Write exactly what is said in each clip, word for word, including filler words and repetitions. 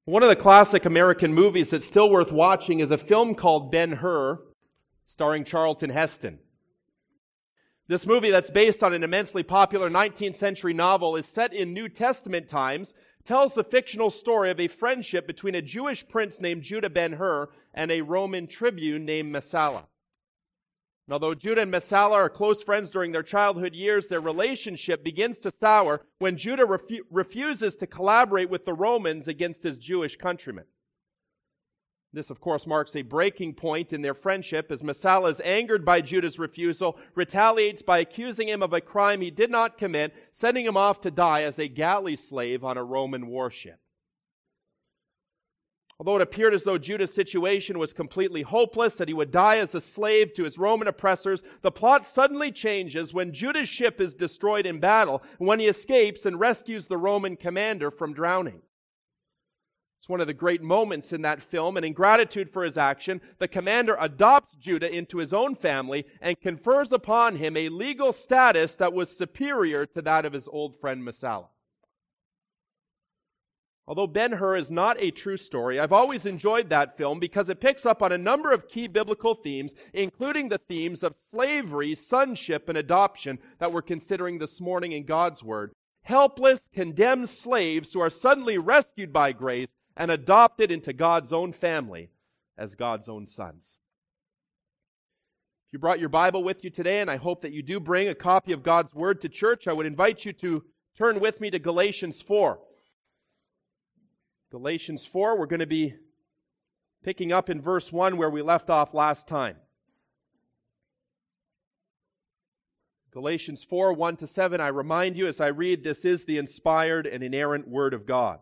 One of the classic American movies that's still worth watching is a film called Ben-Hur, starring Charlton Heston. This movie that's based on an immensely popular nineteenth century novel is set in New Testament times, tells the fictional story of a friendship between a Jewish prince named Judah Ben-Hur and a Roman tribune named Messala. And although Judah and Messala are close friends during their childhood years, their relationship begins to sour when Judah refu- refuses to collaborate with the Romans against his Jewish countrymen. This, of course, marks a breaking point in their friendship as Messala is angered by Judah's refusal, retaliates by accusing him of a crime he did not commit, sending him off to die as a galley slave on a Roman warship. Although it appeared as though Judah's situation was completely hopeless, that he would die as a slave to his Roman oppressors, the plot suddenly changes when Judah's ship is destroyed in battle, and when he escapes and rescues the Roman commander from drowning. It's one of the great moments in that film, and in gratitude for his action, the commander adopts Judah into his own family and confers upon him a legal status that was superior to that of his old friend Messala. Although Ben-Hur is not a true story, I've always enjoyed that film because it picks up on a number of key biblical themes, including the themes of slavery, sonship, and adoption that we're considering this morning in God's Word. Helpless, condemned slaves who are suddenly rescued by grace and adopted into God's own family as God's own sons. If you brought your Bible with you today, and I hope that you do bring a copy of God's Word to church, I would invite you to turn with me to Galatians four. Galatians four, we're going to be picking up in verse one where we left off last time. Galatians four, one to seven, I remind you as I read, this is the inspired and inerrant Word of God.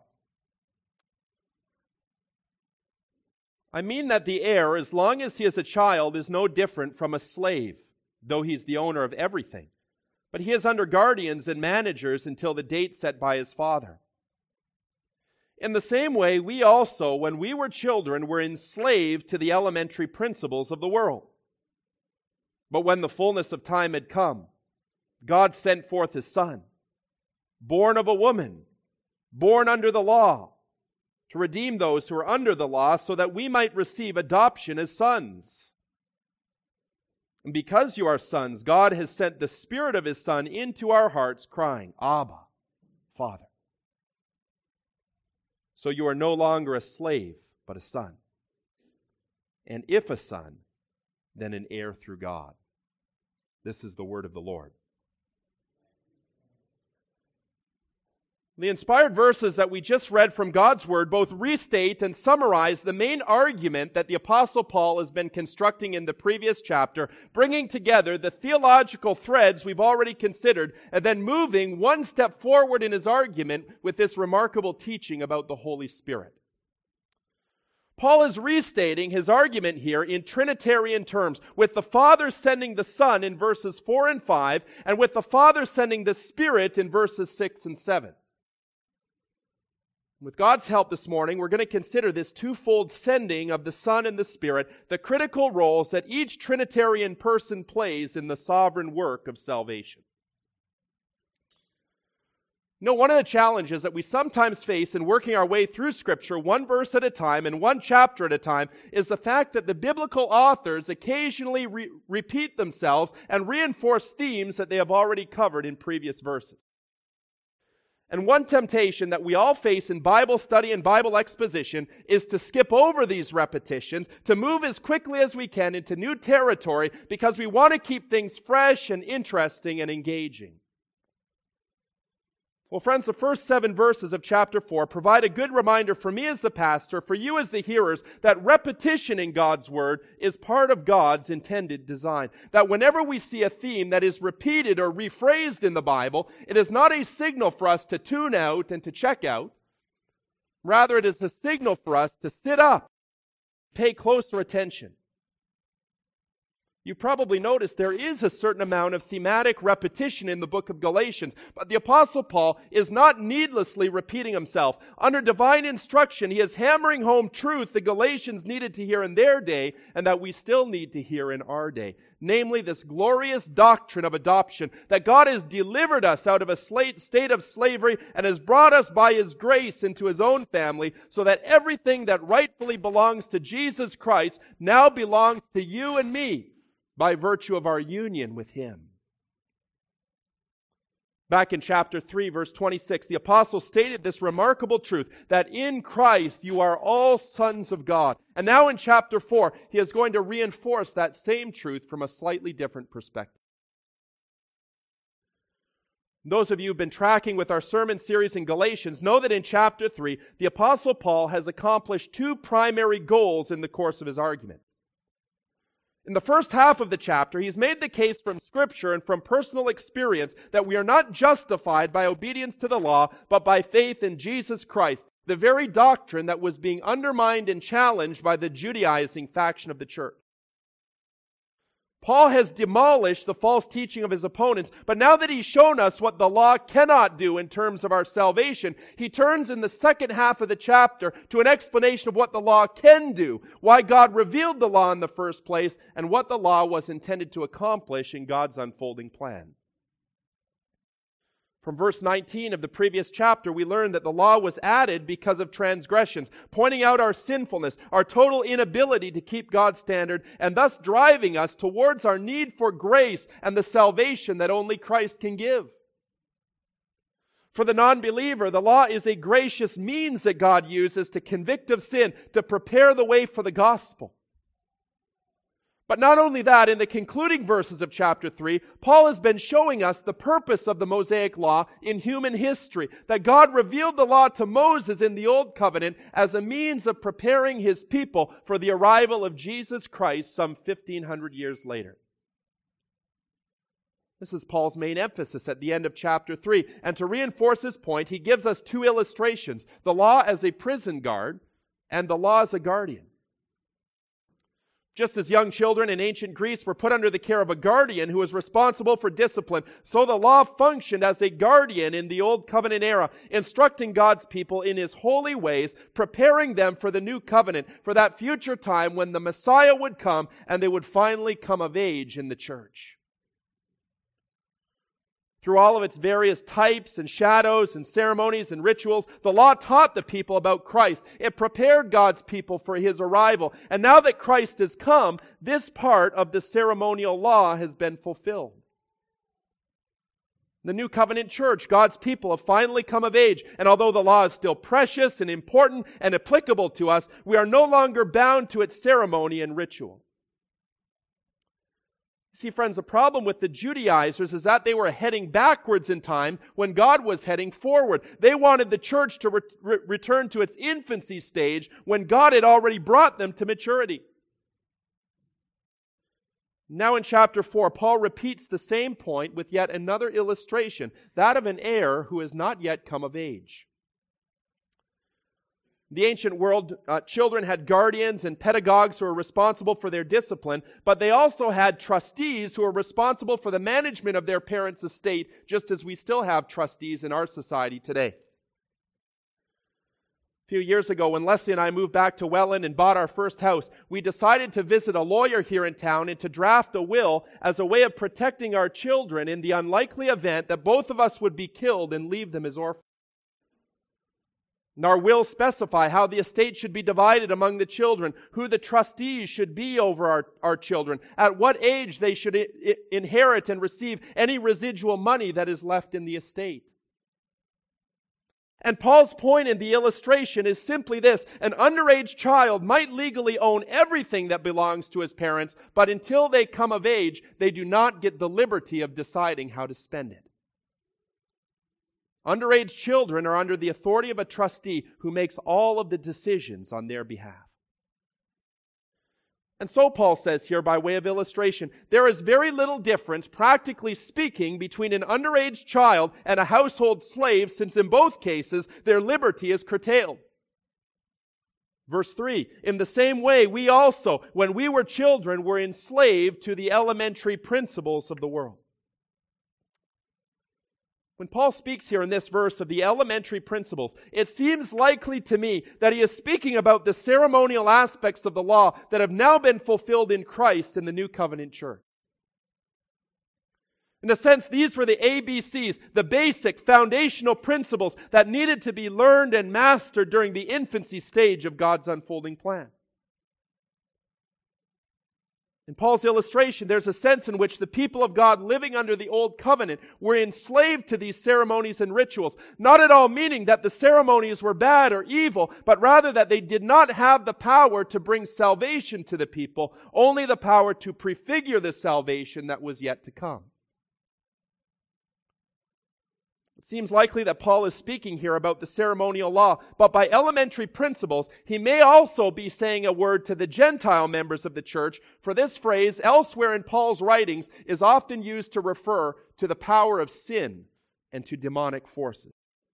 I mean that the heir, as long as he is a child, is no different from a slave, though he is the owner of everything. But he is under guardians and managers until the date set by his father. In the same way, we also, when we were children, were enslaved to the elementary principles of the world. But when the fullness of time had come, God sent forth His Son, born of a woman, born under the law, to redeem those who are under the law, so that we might receive adoption as sons. And because you are sons, God has sent the Spirit of His Son into our hearts, crying, Abba, Father. So you are no longer a slave, but a son. And if a son, then an heir through God. This is the word of the Lord. The inspired verses that we just read from God's Word both restate and summarize the main argument that the Apostle Paul has been constructing in the previous chapter, bringing together the theological threads we've already considered, and then moving one step forward in his argument with this remarkable teaching about the Holy Spirit. Paul is restating his argument here in Trinitarian terms, with the Father sending the Son in verses four and five, and with the Father sending the Spirit in verses six and seven. With God's help this morning, we're going to consider this twofold sending of the Son and the Spirit, the critical roles that each Trinitarian person plays in the sovereign work of salvation. You know, one of the challenges that we sometimes face in working our way through Scripture, one verse at a time and one chapter at a time, is the fact that the biblical authors occasionally re- repeat themselves and reinforce themes that they have already covered in previous verses. And one temptation that we all face in Bible study and Bible exposition is to skip over these repetitions, to move as quickly as we can into new territory because we want to keep things fresh and interesting and engaging. Well, friends, the first seven verses of chapter four provide a good reminder for me as the pastor, for you as the hearers, that repetition in God's Word is part of God's intended design. That whenever we see a theme that is repeated or rephrased in the Bible, it is not a signal for us to tune out and to check out. Rather, it is a signal for us to sit up, pay closer attention. You probably noticed there is a certain amount of thematic repetition in the book of Galatians, but the Apostle Paul is not needlessly repeating himself. Under divine instruction, he is hammering home truth the Galatians needed to hear in their day and that we still need to hear in our day. Namely, this glorious doctrine of adoption, that God has delivered us out of a state of slavery and has brought us by His grace into His own family, so that everything that rightfully belongs to Jesus Christ now belongs to you and me, by virtue of our union with Him. Back in chapter three, verse twenty-six, the apostle stated this remarkable truth, that in Christ you are all sons of God. And now in chapter four, he is going to reinforce that same truth from a slightly different perspective. Those of you who've been tracking with our sermon series in Galatians know that in chapter three, the apostle Paul has accomplished two primary goals in the course of his argument. In the first half of the chapter, he's made the case from Scripture and from personal experience that we are not justified by obedience to the law, but by faith in Jesus Christ, the very doctrine that was being undermined and challenged by the Judaizing faction of the church. Paul has demolished the false teaching of his opponents, but now that he's shown us what the law cannot do in terms of our salvation, he turns in the second half of the chapter to an explanation of what the law can do, why God revealed the law in the first place, and what the law was intended to accomplish in God's unfolding plan. From verse nineteen of the previous chapter, we learn that the law was added because of transgressions, pointing out our sinfulness, our total inability to keep God's standard, and thus driving us towards our need for grace and the salvation that only Christ can give. For the non-believer, the law is a gracious means that God uses to convict of sin, to prepare the way for the gospel. But not only that, in the concluding verses of chapter three, Paul has been showing us the purpose of the Mosaic Law in human history, that God revealed the law to Moses in the Old Covenant as a means of preparing His people for the arrival of Jesus Christ some fifteen hundred years later. This is Paul's main emphasis at the end of chapter three. And to reinforce his point, he gives us two illustrations: the law as a prison guard and the law as a guardian. Just as young children in ancient Greece were put under the care of a guardian who was responsible for discipline, so the law functioned as a guardian in the Old Covenant era, instructing God's people in His holy ways, preparing them for the new covenant, for that future time when the Messiah would come and they would finally come of age in the church. Through all of its various types and shadows and ceremonies and rituals, the law taught the people about Christ. It prepared God's people for His arrival. And now that Christ has come, this part of the ceremonial law has been fulfilled. The New Covenant Church, God's people, have finally come of age. And although the law is still precious and important and applicable to us, we are no longer bound to its ceremony and ritual. See, friends, the problem with the Judaizers is that they were heading backwards in time when God was heading forward. They wanted the church to re- re- return to its infancy stage when God had already brought them to maturity. Now in chapter four, Paul repeats the same point with yet another illustration, that of an heir who has not yet come of age. The ancient world, uh, children had guardians and pedagogues who were responsible for their discipline, but they also had trustees who were responsible for the management of their parents' estate, just as we still have trustees in our society today. A few years ago, when Leslie and I moved back to Welland and bought our first house, we decided to visit a lawyer here in town and to draft a will as a way of protecting our children in the unlikely event that both of us would be killed and leave them as orphans. And our will specify how the estate should be divided among the children, who the trustees should be over our, our children, at what age they should I- I inherit and receive any residual money that is left in the estate. And Paul's point in the illustration is simply this: an underage child might legally own everything that belongs to his parents, but until they come of age, they do not get the liberty of deciding how to spend it. Underage children are under the authority of a trustee who makes all of the decisions on their behalf. And so Paul says here, by way of illustration, there is very little difference, practically speaking, between an underage child and a household slave, since in both cases their liberty is curtailed. Verse three, in the same way, we also, when we were children, were enslaved to the elementary principles of the world. When Paul speaks here in this verse of the elementary principles, it seems likely to me that he is speaking about the ceremonial aspects of the law that have now been fulfilled in Christ in the New Covenant Church. In a sense, these were the A B Cs, the basic foundational principles that needed to be learned and mastered during the infancy stage of God's unfolding plan. In Paul's illustration, there's a sense in which the people of God living under the Old Covenant were enslaved to these ceremonies and rituals, not at all meaning that the ceremonies were bad or evil, but rather that they did not have the power to bring salvation to the people, only the power to prefigure the salvation that was yet to come. It seems likely that Paul is speaking here about the ceremonial law, but by elementary principles, he may also be saying a word to the Gentile members of the church, for this phrase, elsewhere in Paul's writings, is often used to refer to the power of sin and to demonic forces.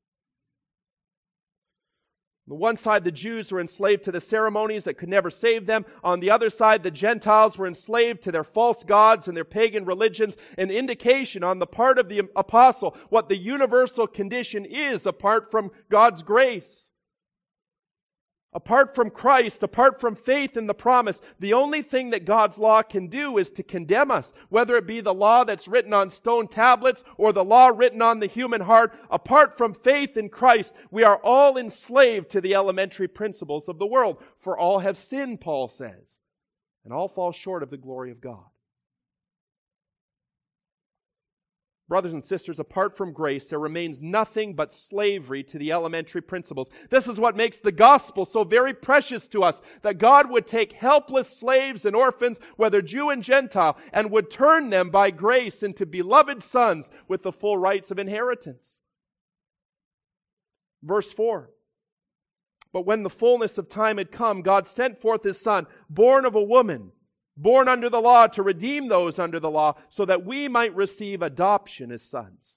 On the one side, the Jews were enslaved to the ceremonies that could never save them. On the other side, the Gentiles were enslaved to their false gods and their pagan religions, an indication on the part of the apostle what the universal condition is apart from God's grace. Apart from Christ, apart from faith in the promise, the only thing that God's law can do is to condemn us, whether it be the law that's written on stone tablets or the law written on the human heart. Apart from faith in Christ, we are all enslaved to the elementary principles of the world. For all have sinned, Paul says, and all fall short of the glory of God. Brothers and sisters, apart from grace, there remains nothing but slavery to the elementary principles. This is what makes the gospel so very precious to us, that God would take helpless slaves and orphans, whether Jew and Gentile, and would turn them by grace into beloved sons with the full rights of inheritance. Verse four. But when the fullness of time had come, God sent forth His Son, born of a woman, born under the law, to redeem those under the law, so that we might receive adoption as sons.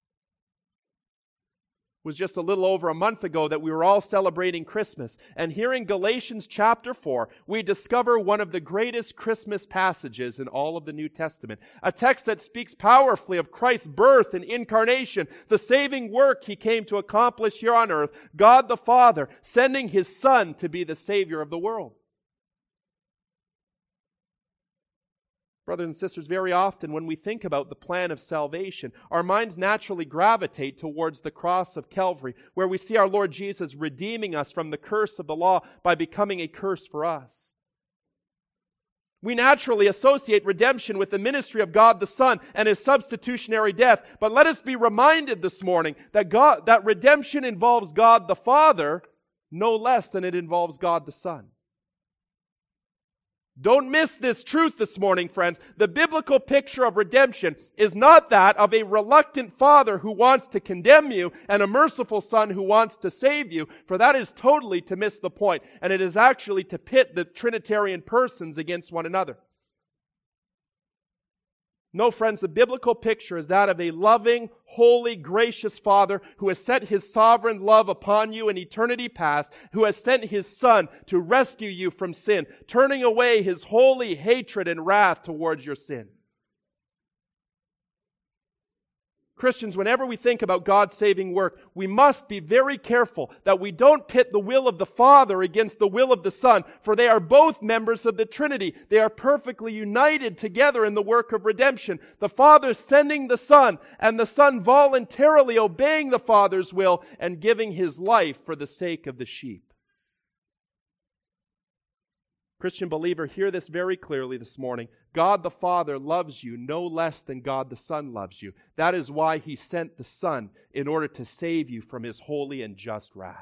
It was just a little over a month ago that we were all celebrating Christmas. And here in Galatians chapter four, we discover one of the greatest Christmas passages in all of the New Testament. A text that speaks powerfully of Christ's birth and incarnation, the saving work He came to accomplish here on earth, God the Father sending His Son to be the Savior of the world. Brothers and sisters, very often when we think about the plan of salvation, our minds naturally gravitate towards the cross of Calvary, where we see our Lord Jesus redeeming us from the curse of the law by becoming a curse for us. We naturally associate redemption with the ministry of God the Son and His substitutionary death, but let us be reminded this morning that God, that redemption involves God the Father no less than it involves God the Son. Don't miss this truth this morning, friends. The biblical picture of redemption is not that of a reluctant father who wants to condemn you and a merciful son who wants to save you, for that is totally to miss the point, and it is actually to pit the Trinitarian persons against one another. No, friends, the biblical picture is that of a loving, holy, gracious Father who has set His sovereign love upon you in eternity past, who has sent His Son to rescue you from sin, turning away His holy hatred and wrath towards your sin. Christians, whenever we think about God's saving work, we must be very careful that we don't pit the will of the Father against the will of the Son, for they are both members of the Trinity. They are perfectly united together in the work of redemption. The Father sending the Son, and the Son voluntarily obeying the Father's will and giving His life for the sake of the sheep. Christian believer, hear this very clearly this morning. God the Father loves you no less than God the Son loves you. That is why He sent the Son, in order to save you from His holy and just wrath.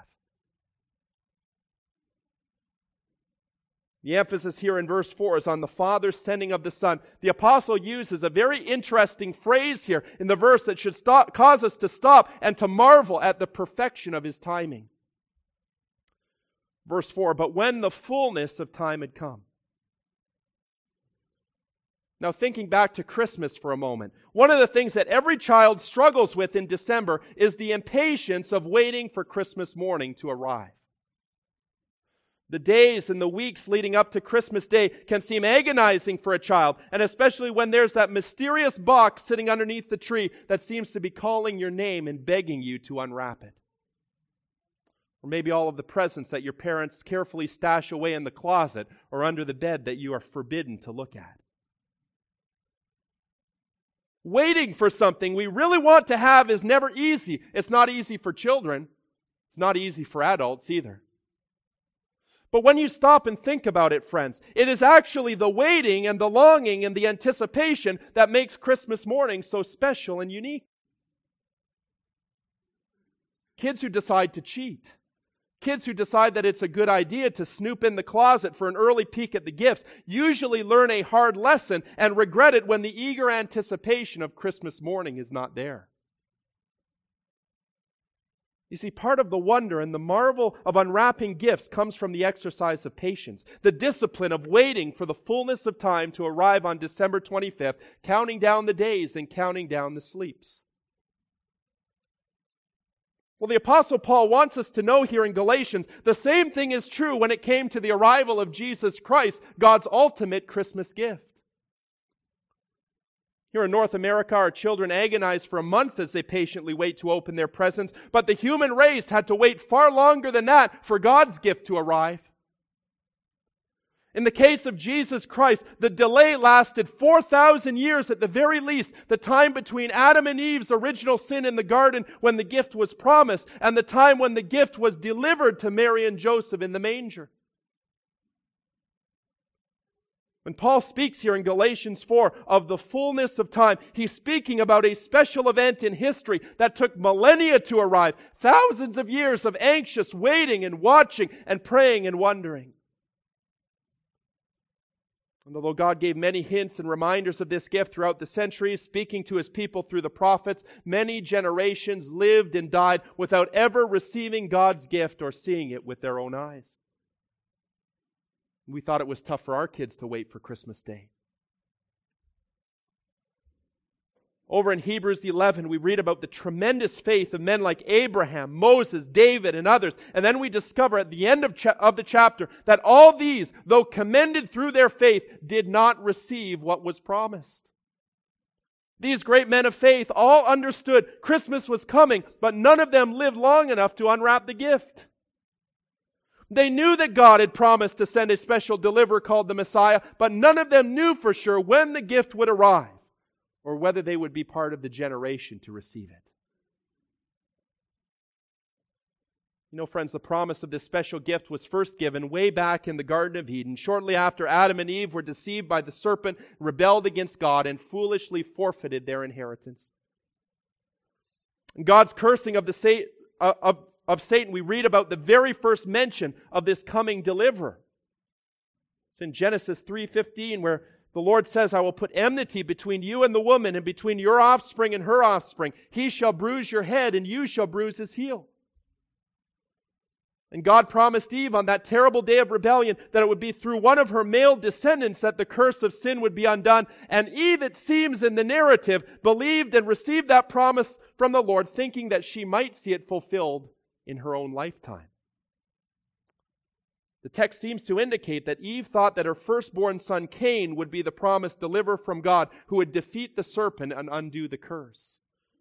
The emphasis here in verse four is on the Father's sending of the Son. The apostle uses a very interesting phrase here in the verse that should stop, cause us to stop and to marvel at the perfection of His timing. Verse four, but when the fullness of time had come. Now, thinking back to Christmas for a moment, one of the things that every child struggles with in December is the impatience of waiting for Christmas morning to arrive. The days and the weeks leading up to Christmas Day can seem agonizing for a child, and especially when there's that mysterious box sitting underneath the tree that seems to be calling your name and begging you to unwrap it. Or maybe all of the presents that your parents carefully stash away in the closet or under the bed that you are forbidden to look at. Waiting for something we really want to have is never easy. It's not easy for children. It's not easy for adults either. But when you stop and think about it, friends, it is actually the waiting and the longing and the anticipation that makes Christmas morning so special and unique. Kids who decide to cheat, kids who decide that it's a good idea to snoop in the closet for an early peek at the gifts, usually learn a hard lesson and regret it when the eager anticipation of Christmas morning is not there. You see, part of the wonder and the marvel of unwrapping gifts comes from the exercise of patience, the discipline of waiting for the fullness of time to arrive on December twenty-fifth, counting down the days and counting down the sleeps. Well, the Apostle Paul wants us to know here in Galatians, the same thing is true when it came to the arrival of Jesus Christ, God's ultimate Christmas gift. Here in North America, our children agonize for a month as they patiently wait to open their presents, but the human race had to wait far longer than that for God's gift to arrive. In the case of Jesus Christ, the delay lasted four thousand years at the very least, the time between Adam and Eve's original sin in the garden when the gift was promised, and the time when the gift was delivered to Mary and Joseph in the manger. When Paul speaks here in Galatians four of the fullness of time, he's speaking about a special event in history that took millennia to arrive, thousands of years of anxious waiting and watching and praying and wondering. And although God gave many hints and reminders of this gift throughout the centuries, speaking to His people through the prophets, many generations lived and died without ever receiving God's gift or seeing it with their own eyes. We thought it was tough for our kids to wait for Christmas Day. Over in Hebrews eleven, we read about the tremendous faith of men like Abraham, Moses, David, and others. And then we discover at the end of, cha- of the chapter that all these, though commended through their faith, did not receive what was promised. These great men of faith all understood Christmas was coming, but none of them lived long enough to unwrap the gift. They knew that God had promised to send a special deliverer called the Messiah, but none of them knew for sure when the gift would arrive or whether they would be part of the generation to receive it. You know, friends, the promise of this special gift was first given way back in the Garden of Eden, shortly after Adam and Eve were deceived by the serpent, rebelled against God, and foolishly forfeited their inheritance. And God's cursing of the Satan, uh, of Of Satan, we read about the very first mention of this coming deliverer. It's in Genesis three fifteen where the Lord says, I will put enmity between you and the woman and between your offspring and her offspring. He shall bruise your head and you shall bruise his heel. And God promised Eve on that terrible day of rebellion that it would be through one of her male descendants that the curse of sin would be undone. And Eve, it seems in the narrative, believed and received that promise from the Lord, thinking that she might see it fulfilled in her own lifetime. The text seems to indicate that Eve thought that her firstborn son Cain would be the promised deliverer from God who would defeat the serpent and undo the curse.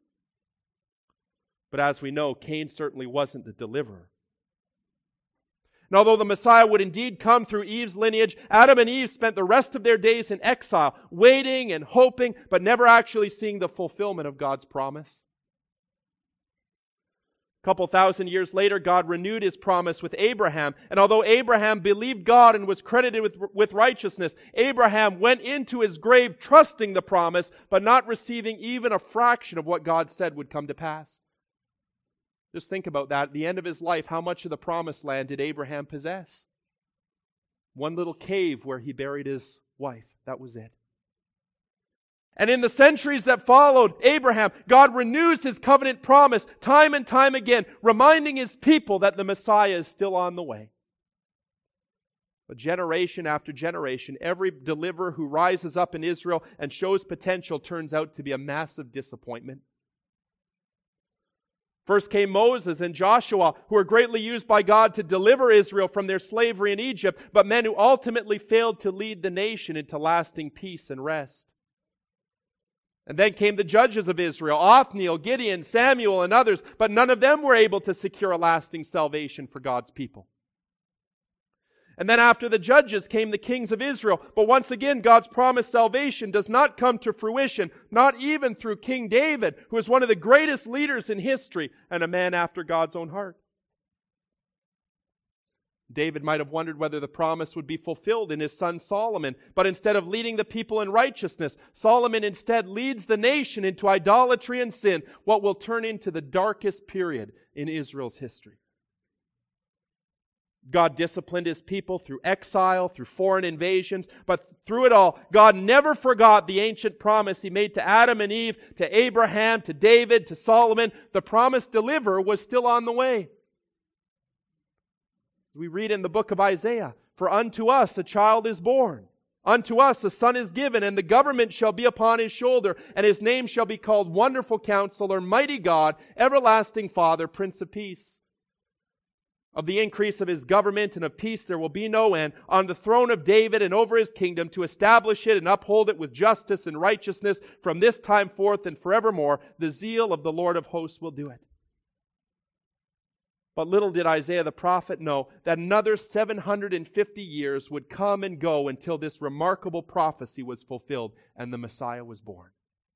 But as we know, Cain certainly wasn't the deliverer. And although the Messiah would indeed come through Eve's lineage, Adam and Eve spent the rest of their days in exile, waiting and hoping, but never actually seeing the fulfillment of God's promise. A couple thousand years later, God renewed His promise with Abraham. And although Abraham believed God and was credited with, with righteousness, Abraham went into his grave trusting the promise, but not receiving even a fraction of what God said would come to pass. Just think about that. At the end of his life, how much of the promised land did Abraham possess? One little cave where he buried his wife. That was it. And in the centuries that followed Abraham, God renews His covenant promise time and time again, reminding His people that the Messiah is still on the way. But generation after generation, every deliverer who rises up in Israel and shows potential turns out to be a massive disappointment. First came Moses and Joshua, who were greatly used by God to deliver Israel from their slavery in Egypt, but men who ultimately failed to lead the nation into lasting peace and rest. And then came the judges of Israel, Othniel, Gideon, Samuel, and others, but none of them were able to secure a lasting salvation for God's people. And then after the judges came the kings of Israel. But once again, God's promised salvation does not come to fruition, not even through King David, who is one of the greatest leaders in history and a man after God's own heart. David might have wondered whether the promise would be fulfilled in his son Solomon, but instead of leading the people in righteousness, Solomon instead leads the nation into idolatry and sin, what will turn into the darkest period in Israel's history. God disciplined His people through exile, through foreign invasions, but through it all, God never forgot the ancient promise He made to Adam and Eve, to Abraham, to David, to Solomon. The promised deliverer was still on the way. We read in the book of Isaiah, "For unto us a child is born, unto us a son is given, and the government shall be upon His shoulder, and His name shall be called Wonderful Counselor, Mighty God, Everlasting Father, Prince of Peace. Of the increase of His government and of peace there will be no end, on the throne of David and over His kingdom, to establish it and uphold it with justice and righteousness from this time forth and forevermore. The zeal of the Lord of hosts will do it." But little did Isaiah the prophet know that another seven hundred fifty years would come and go until this remarkable prophecy was fulfilled and the Messiah was born.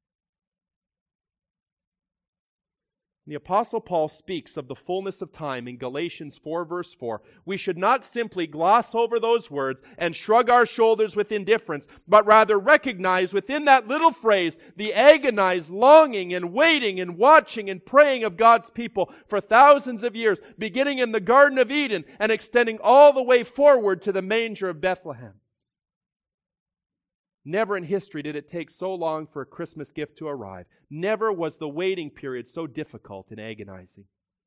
The Apostle Paul speaks of the fullness of time in Galatians four verse four. We should not simply gloss over those words and shrug our shoulders with indifference, but rather recognize within that little phrase the agonized longing and waiting and watching and praying of God's people for thousands of years, beginning in the Garden of Eden and extending all the way forward to the manger of Bethlehem. Never in history did it take so long for a Christmas gift to arrive. Never was the waiting period so difficult and agonizing.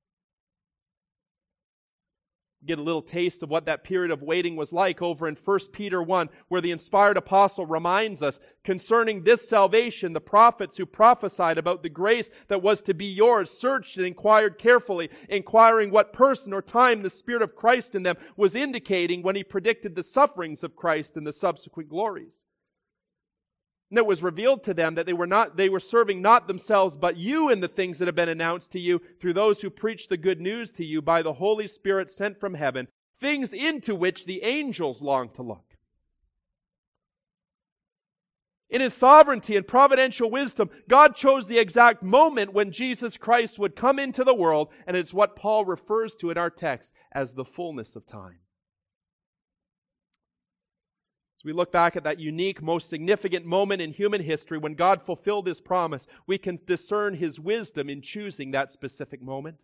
Get a little taste of what that period of waiting was like over in First Peter one, where the inspired apostle reminds us, concerning this salvation, the prophets who prophesied about the grace that was to be yours searched and inquired carefully, inquiring what person or time the Spirit of Christ in them was indicating when He predicted the sufferings of Christ and the subsequent glories. And it was revealed to them that they were not, they were serving not themselves, but you in the things that have been announced to you through those who preach the good news to you by the Holy Spirit sent from heaven, things into which the angels long to look. In His sovereignty and providential wisdom, God chose the exact moment when Jesus Christ would come into the world, and it's what Paul refers to in our text as the fullness of time. As we look back at that unique, most significant moment in human history when God fulfilled His promise, we can discern His wisdom in choosing that specific moment.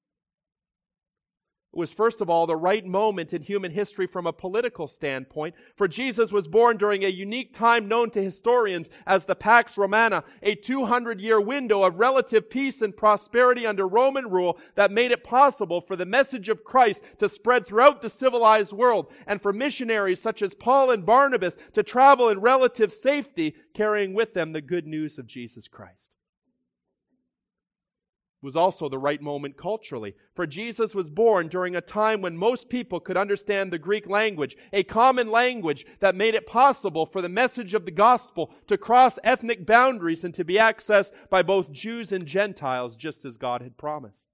It was, first of all, the right moment in human history from a political standpoint, for Jesus was born during a unique time known to historians as the Pax Romana, a two hundred year window of relative peace and prosperity under Roman rule that made it possible for the message of Christ to spread throughout the civilized world, and for missionaries such as Paul and Barnabas to travel in relative safety, carrying with them the good news of Jesus Christ. Was also the right moment culturally, for Jesus was born during a time when most people could understand the Greek language, a common language that made it possible for the message of the gospel to cross ethnic boundaries and to be accessed by both Jews and Gentiles, just as God had promised.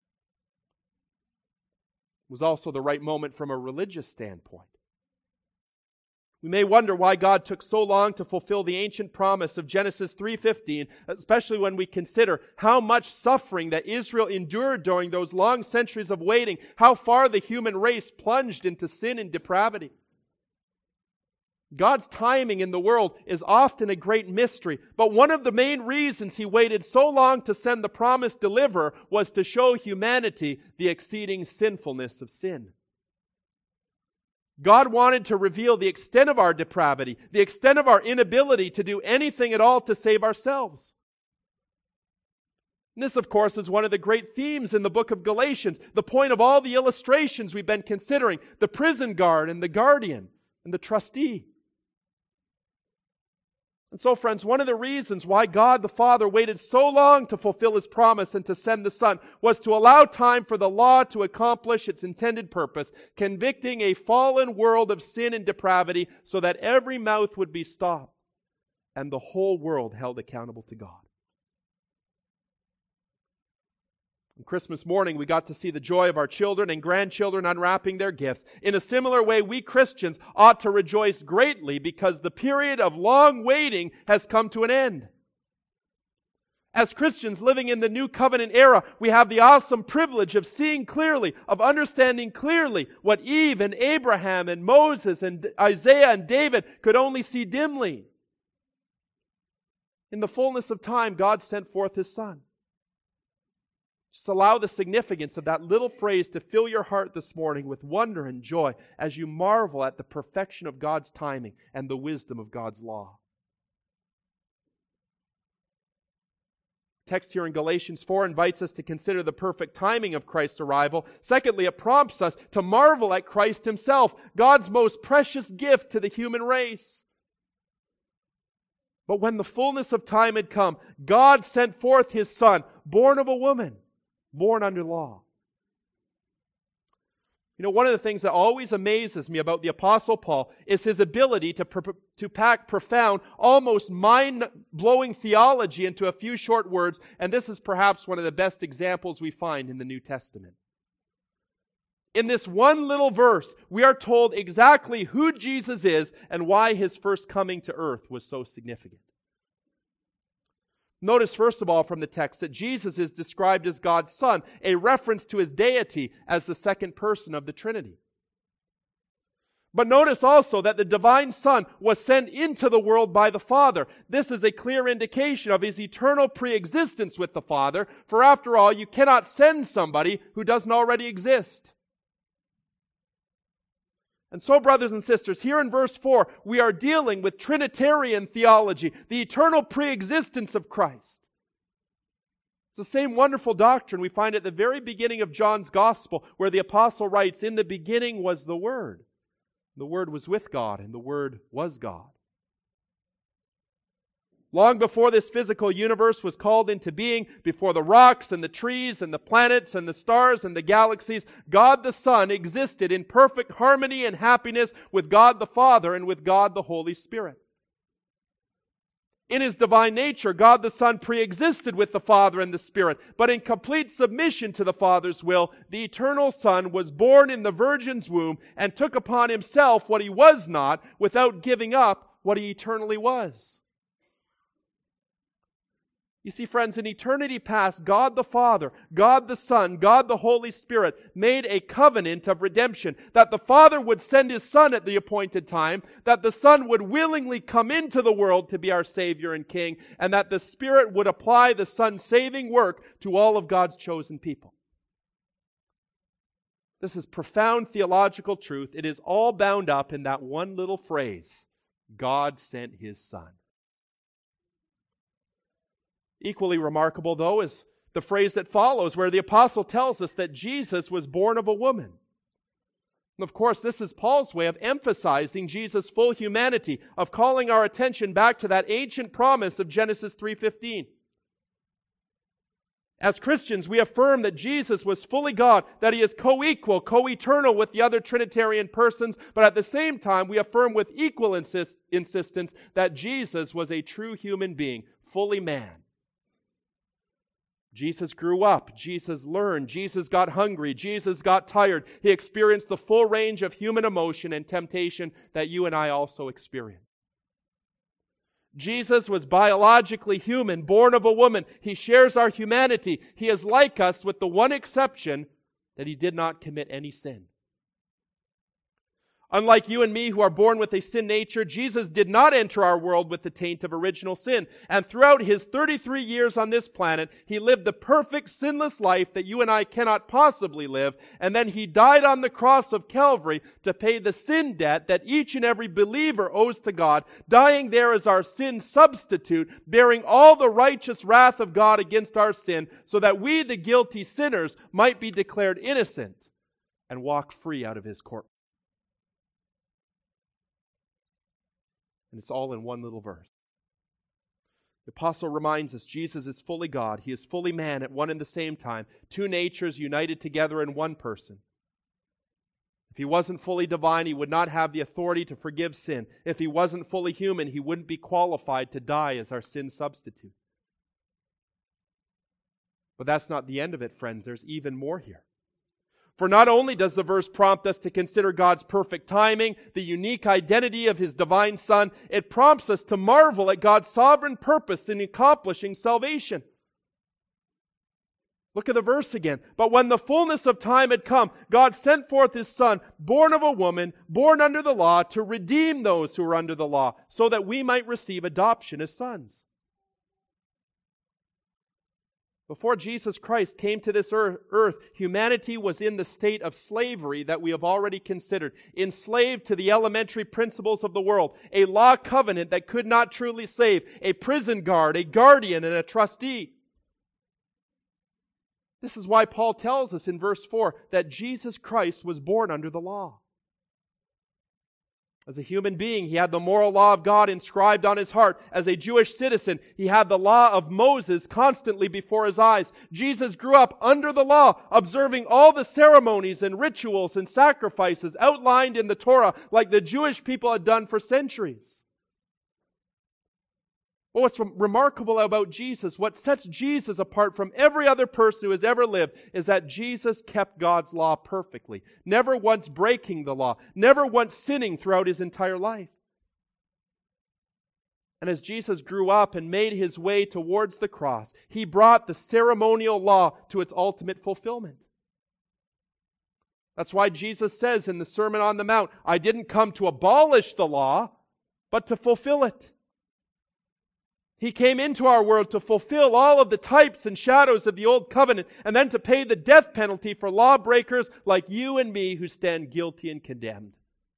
It was also the right moment from a religious standpoint. We may wonder why God took so long to fulfill the ancient promise of Genesis three fifteen, especially when we consider how much suffering that Israel endured during those long centuries of waiting, how far the human race plunged into sin and depravity. God's timing in the world is often a great mystery, but one of the main reasons He waited so long to send the promised deliverer was to show humanity the exceeding sinfulness of sin. God wanted to reveal the extent of our depravity, the extent of our inability to do anything at all to save ourselves. And this, of course, is one of the great themes in the book of Galatians, the point of all the illustrations we've been considering, the prison guard and the guardian and the trustee. And so, friends, one of the reasons why God the Father waited so long to fulfill His promise and to send the Son was to allow time for the law to accomplish its intended purpose, convicting a fallen world of sin and depravity so that every mouth would be stopped and the whole world held accountable to God. On Christmas morning, we got to see the joy of our children and grandchildren unwrapping their gifts. In a similar way, we Christians ought to rejoice greatly because the period of long waiting has come to an end. As Christians living in the New Covenant era, we have the awesome privilege of seeing clearly, of understanding clearly what Eve and Abraham and Moses and Isaiah and David could only see dimly. In the fullness of time, God sent forth His Son. Just allow the significance of that little phrase to fill your heart this morning with wonder and joy as you marvel at the perfection of God's timing and the wisdom of God's law. Text here in Galatians four invites us to consider the perfect timing of Christ's arrival. Secondly, it prompts us to marvel at Christ Himself, God's most precious gift to the human race. But when the fullness of time had come, God sent forth His Son, born of a woman, born under law. You know, one of the things that always amazes me about the Apostle Paul is his ability to, pr- to pack profound, almost mind-blowing theology into a few short words, and this is perhaps one of the best examples we find in the New Testament. In this one little verse, we are told exactly who Jesus is and why His first coming to earth was so significant. Notice, first of all, from the text that Jesus is described as God's Son, a reference to His deity as the second person of the Trinity. But notice also that the divine Son was sent into the world by the Father. This is a clear indication of His eternal pre-existence with the Father, for after all, you cannot send somebody who doesn't already exist. And so, brothers and sisters, here in verse four, we are dealing with Trinitarian theology, the eternal pre-existence of Christ. It's the same wonderful doctrine we find at the very beginning of John's Gospel, where the apostle writes, "In the beginning was the Word. The Word was with God, and the Word was God." Long before this physical universe was called into being, before the rocks and the trees and the planets and the stars and the galaxies, God the Son existed in perfect harmony and happiness with God the Father and with God the Holy Spirit. In His divine nature, God the Son pre-existed with the Father and the Spirit, but in complete submission to the Father's will, the eternal Son was born in the Virgin's womb and took upon Himself what He was not without giving up what He eternally was. You see, friends, in eternity past, God the Father, God the Son, God the Holy Spirit made a covenant of redemption, that the Father would send His Son at the appointed time, that the Son would willingly come into the world to be our Savior and King, and that the Spirit would apply the Son's saving work to all of God's chosen people. This is profound theological truth. It is all bound up in that one little phrase, God sent His Son. Equally remarkable, though, is the phrase that follows, where the apostle tells us that Jesus was born of a woman. And of course, this is Paul's way of emphasizing Jesus' full humanity, of calling our attention back to that ancient promise of Genesis three fifteen. As Christians, we affirm that Jesus was fully God, that He is co-equal, co-eternal with the other Trinitarian persons, but at the same time, we affirm with equal insist- insistence that Jesus was a true human being, fully man. Jesus grew up, Jesus learned, Jesus got hungry, Jesus got tired. He experienced the full range of human emotion and temptation that you and I also experience. Jesus was biologically human, born of a woman. He shares our humanity. He is like us with the one exception that He did not commit any sin. Unlike you and me who are born with a sin nature, Jesus did not enter our world with the taint of original sin. And throughout His thirty-three years on this planet, He lived the perfect sinless life that you and I cannot possibly live. And then He died on the cross of Calvary to pay the sin debt that each and every believer owes to God, dying there as our sin substitute, bearing all the righteous wrath of God against our sin, so that we, the guilty sinners, might be declared innocent and walk free out of His court. And it's all in one little verse. The apostle reminds us Jesus is fully God. He is fully man at one and the same time. Two natures united together in one person. If he wasn't fully divine, he would not have the authority to forgive sin. If he wasn't fully human, he wouldn't be qualified to die as our sin substitute. But that's not the end of it, friends. There's even more here. For not only does the verse prompt us to consider God's perfect timing, the unique identity of His divine Son, it prompts us to marvel at God's sovereign purpose in accomplishing salvation. Look at the verse again. But when the fullness of time had come, God sent forth His Son, born of a woman, born under the law, to redeem those who were under the law, so that we might receive adoption as sons. Before Jesus Christ came to this earth, humanity was in the state of slavery that we have already considered, enslaved to the elementary principles of the world, a law covenant that could not truly save, a prison guard, a guardian, and a trustee. This is why Paul tells us in verse four that Jesus Christ was born under the law. As a human being, he had the moral law of God inscribed on his heart. As a Jewish citizen, he had the law of Moses constantly before his eyes. Jesus grew up under the law, observing all the ceremonies and rituals and sacrifices outlined in the Torah, like the Jewish people had done for centuries. Well, what's remarkable about Jesus, what sets Jesus apart from every other person who has ever lived, is that Jesus kept God's law perfectly, never once breaking the law, never once sinning throughout His entire life. And as Jesus grew up and made His way towards the cross, He brought the ceremonial law to its ultimate fulfillment. That's why Jesus says in the Sermon on the Mount, I didn't come to abolish the law, but to fulfill it. He came into our world to fulfill all of the types and shadows of the Old Covenant and then to pay the death penalty for lawbreakers like you and me who stand guilty and condemned.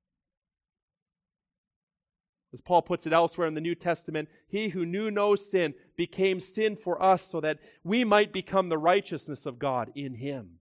As Paul puts it elsewhere in the New Testament, He who knew no sin became sin for us so that we might become the righteousness of God in Him.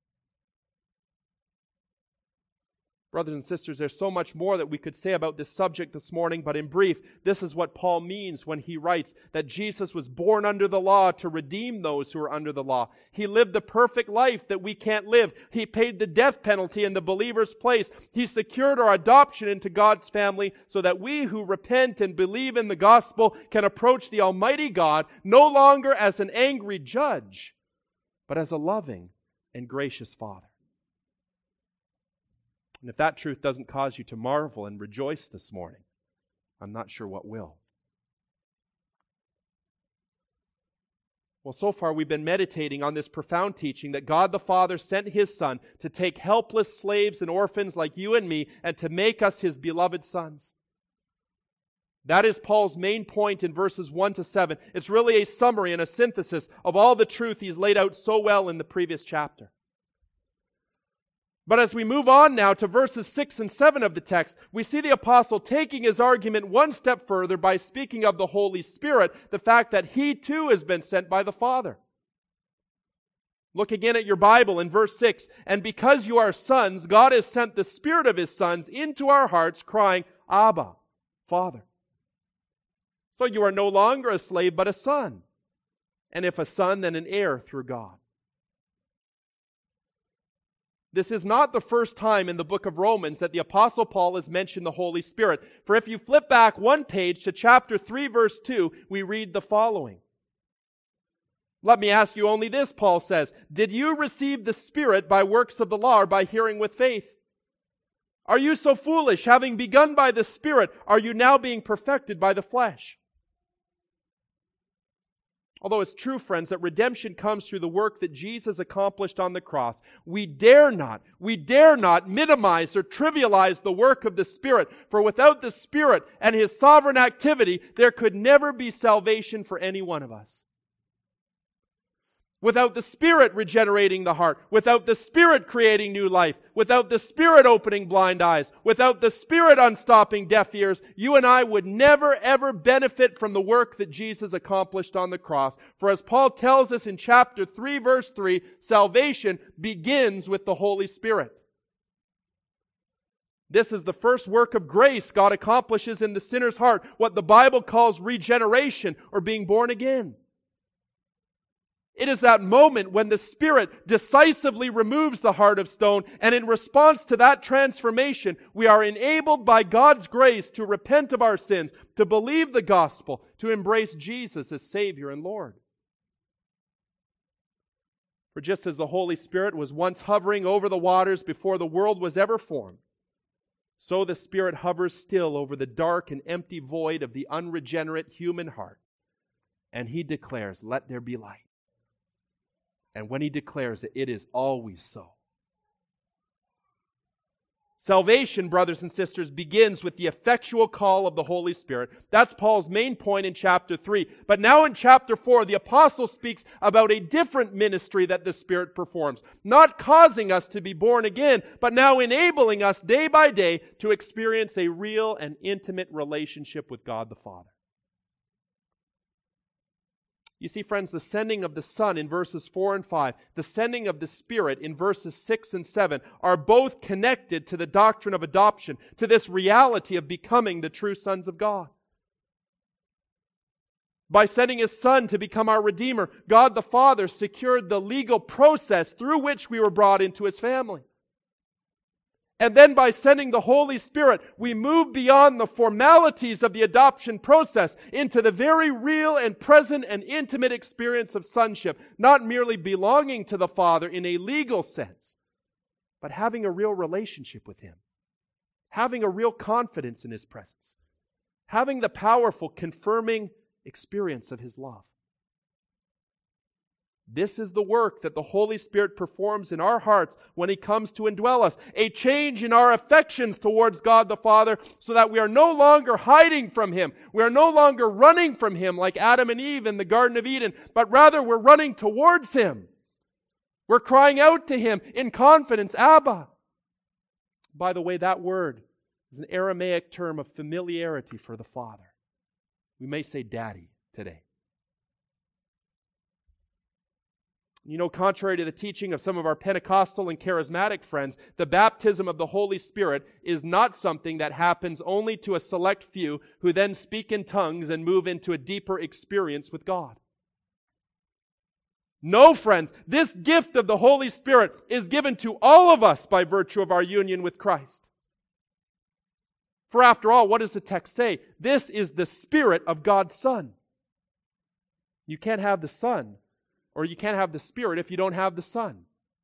Brothers and sisters, there's so much more that we could say about this subject this morning, but in brief, this is what Paul means when he writes that Jesus was born under the law to redeem those who are under the law. He lived the perfect life that we can't live. He paid the death penalty in the believer's place. He secured our adoption into God's family so that we who repent and believe in the gospel can approach the Almighty God no longer as an angry judge, but as a loving and gracious Father. And if that truth doesn't cause you to marvel and rejoice this morning, I'm not sure what will. Well, so far we've been meditating on this profound teaching that God the Father sent His Son to take helpless slaves and orphans like you and me and to make us His beloved sons. That is Paul's main point in verses one to seven. It's really a summary and a synthesis of all the truth he's laid out so well in the previous chapter. But as we move on now to verses six and seven of the text, we see the apostle taking his argument one step further by speaking of the Holy Spirit, the fact that He too has been sent by the Father. Look again at your Bible in verse six. And because you are sons, God has sent the Spirit of His sons into our hearts, crying, Abba, Father. So you are no longer a slave, but a son. And if a son, then an heir through God. This is not the first time in the book of Romans that the Apostle Paul has mentioned the Holy Spirit. For if you flip back one page to chapter three, verse two, we read the following. Let me ask you only this, Paul says. Did you receive the Spirit by works of the law or by hearing with faith? Are you so foolish? Having begun by the Spirit, are you now being perfected by the flesh? Although it's true, friends, that redemption comes through the work that Jesus accomplished on the cross, we dare not, we dare not minimize or trivialize the work of the Spirit. For without the Spirit and His sovereign activity, there could never be salvation for any one of us. Without the Spirit regenerating the heart, without the Spirit creating new life, without the Spirit opening blind eyes, without the Spirit unstopping deaf ears, you and I would never ever benefit from the work that Jesus accomplished on the cross. For as Paul tells us in chapter three, verse three, salvation begins with the Holy Spirit. This is the first work of grace God accomplishes in the sinner's heart, what the Bible calls regeneration or being born again. It is that moment when the Spirit decisively removes the heart of stone, and in response to that transformation, we are enabled by God's grace to repent of our sins, to believe the gospel, to embrace Jesus as Savior and Lord. For just as the Holy Spirit was once hovering over the waters before the world was ever formed, so the Spirit hovers still over the dark and empty void of the unregenerate human heart. And He declares, "Let there be light." And when He declares it, it is always so. Salvation, brothers and sisters, begins with the effectual call of the Holy Spirit. That's Paul's main point in chapter three. But now in chapter four, the apostle speaks about a different ministry that the Spirit performs. Not causing us to be born again, but now enabling us day by day to experience a real and intimate relationship with God the Father. You see, friends, the sending of the Son in verses four and five, the sending of the Spirit in verses six and seven are both connected to the doctrine of adoption, to this reality of becoming the true sons of God. By sending His Son to become our Redeemer, God the Father secured the legal process through which we were brought into His family. And then by sending the Holy Spirit, we move beyond the formalities of the adoption process into the very real and present and intimate experience of sonship, not merely belonging to the Father in a legal sense, but having a real relationship with Him, having a real confidence in His presence, having the powerful confirming experience of His love. This is the work that the Holy Spirit performs in our hearts when He comes to indwell us. A change in our affections towards God the Father so that we are no longer hiding from Him. We are no longer running from Him like Adam and Eve in the Garden of Eden, but rather we're running towards Him. We're crying out to Him in confidence, Abba. By the way, that word is an Aramaic term of familiarity for the Father. We may say Daddy today. You know, contrary to the teaching of some of our Pentecostal and charismatic friends, the baptism of the Holy Spirit is not something that happens only to a select few who then speak in tongues and move into a deeper experience with God. No, friends, this gift of the Holy Spirit is given to all of us by virtue of our union with Christ. For after all, what does the text say? This is the Spirit of God's Son. You can't have the Son, or you can't have the Spirit if you don't have the Son.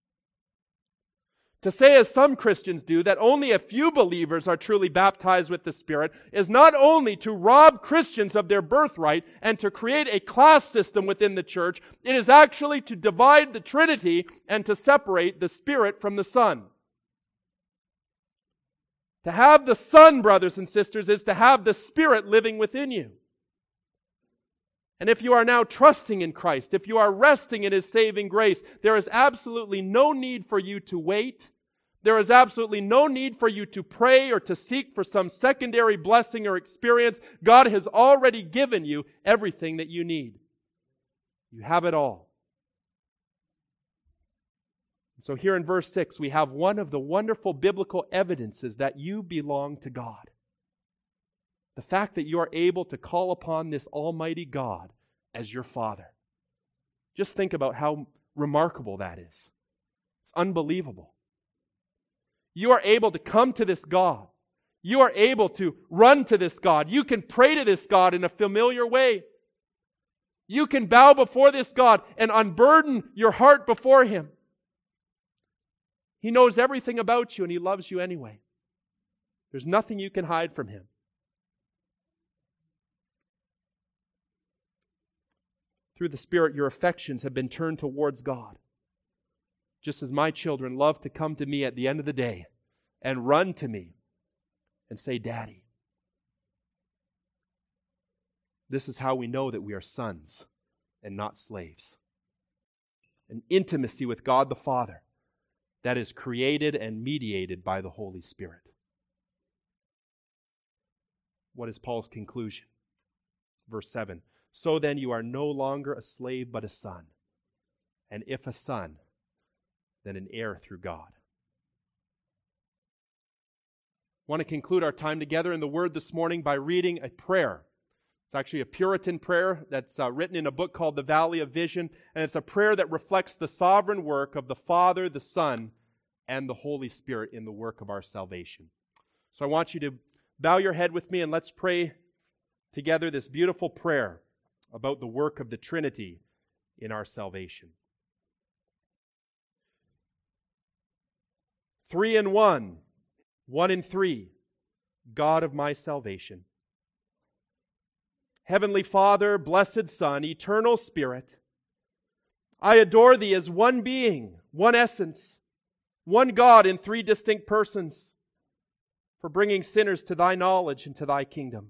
To say, as some Christians do, that only a few believers are truly baptized with the Spirit is not only to rob Christians of their birthright and to create a class system within the church, it is actually to divide the Trinity and to separate the Spirit from the Son. To have the Son, brothers and sisters, is to have the Spirit living within you. And if you are now trusting in Christ, if you are resting in His saving grace, there is absolutely no need for you to wait. There is absolutely no need for you to pray or to seek for some secondary blessing or experience. God has already given you everything that you need. You have it all. So here in verse six, we have one of the wonderful biblical evidences that you belong to God. The fact that you are able to call upon this Almighty God as your Father. Just think about how remarkable that is. It's unbelievable. You are able to come to this God. You are able to run to this God. You can pray to this God in a familiar way. You can bow before this God and unburden your heart before Him. He knows everything about you and He loves you anyway. There's nothing you can hide from Him. Through the Spirit, your affections have been turned towards God. Just as my children love to come to me at the end of the day and run to me and say, Daddy. This is how we know that we are sons and not slaves. An intimacy with God the Father that is created and mediated by the Holy Spirit. What is Paul's conclusion? Verse seven. So then you are no longer a slave but a son. And if a son, then an heir through God. want to conclude our time together in the Word this morning by reading a prayer. It's actually a Puritan prayer that's uh, written in a book called The Valley of Vision, and it's a prayer that reflects the sovereign work of the Father, the Son, and the Holy Spirit in the work of our salvation. So I want you to bow your head with me and let's pray together this beautiful prayer about the work of the Trinity in our salvation. Three in one, one in three, God of my salvation. Heavenly Father, blessed Son, eternal Spirit, I adore Thee as one being, one essence, one God in three distinct persons, for bringing sinners to Thy knowledge and to Thy kingdom.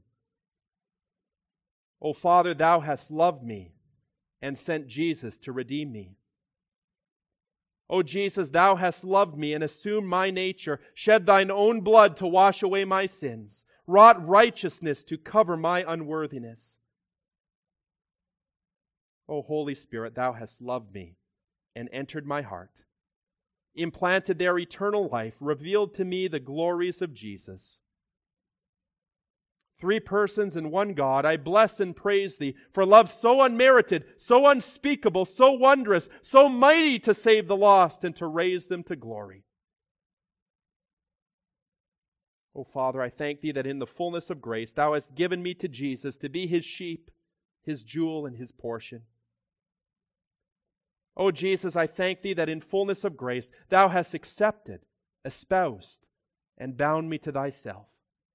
O Father, Thou hast loved me and sent Jesus to redeem me. O Jesus, Thou hast loved me and assumed my nature, shed Thine own blood to wash away my sins, wrought righteousness to cover my unworthiness. O Holy Spirit, Thou hast loved me and entered my heart, implanted there eternal life, revealed to me the glories of Jesus. Three persons in one God, I bless and praise Thee for love so unmerited, so unspeakable, so wondrous, so mighty to save the lost and to raise them to glory. O Father, I thank Thee that in the fullness of grace Thou hast given me to Jesus to be His sheep, His jewel, and His portion. O Jesus, I thank Thee that in fullness of grace Thou hast accepted, espoused, and bound me to Thyself.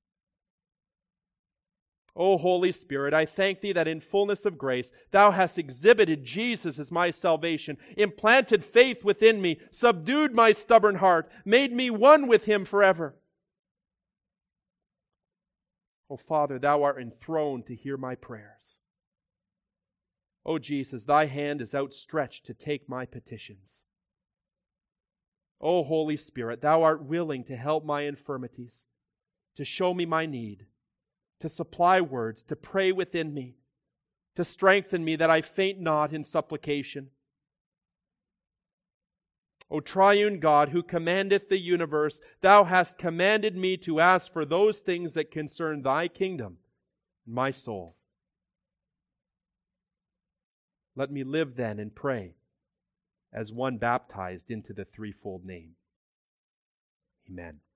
O Holy Spirit, I thank Thee that in fullness of grace Thou hast exhibited Jesus as my salvation, implanted faith within me, subdued my stubborn heart, made me one with Him forever. O Father, Thou art enthroned to hear my prayers. O Jesus, Thy hand is outstretched to take my petitions. O Holy Spirit, Thou art willing to help my infirmities, to show me my need, to supply words, to pray within me, to strengthen me that I faint not in supplication. O triune God, who commandeth the universe, Thou hast commanded me to ask for those things that concern Thy kingdom, my soul. Let me live then and pray as one baptized into the threefold name. Amen.